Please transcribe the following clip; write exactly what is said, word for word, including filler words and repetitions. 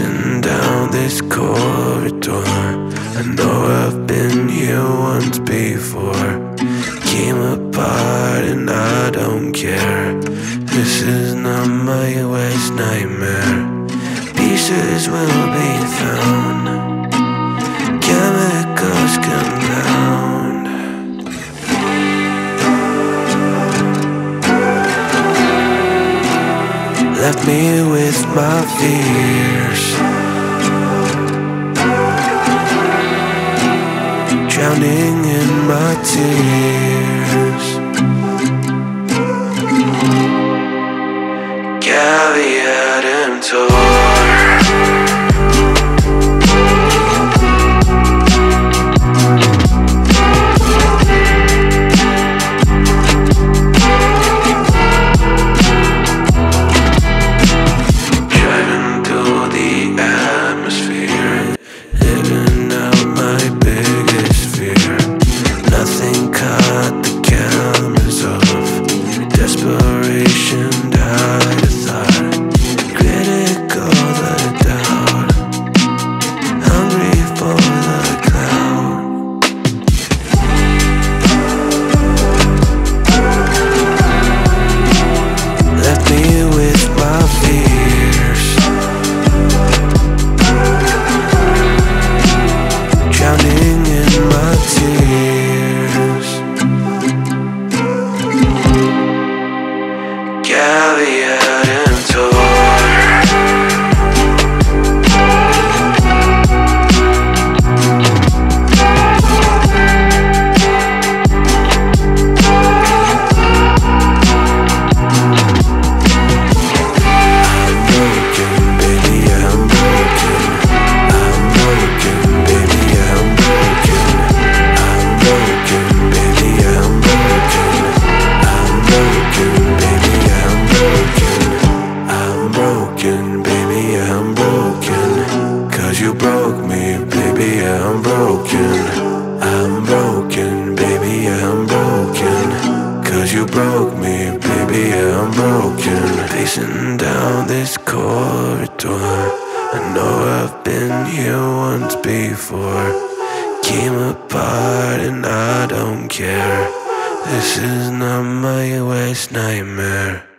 Pacing down this corridor, I know I've been here once before. Came apart and I don't care. This is not my worst nightmare. Pieces will be found, chemicals compound. Left me with my fears, drowning in my tears. Caveat emptor. Desperation died a thought, critical the doubt, hungry for the cloud. Left me with my fears, drowning in my tears. Caveat emptor. You broke me, baby, I'm broken. I'm broken, baby, I'm broken. Cause you broke me, baby, I'm broken. Pacing down this corridor, I know I've been here once before. Came apart and I don't care. This is not my worst nightmare.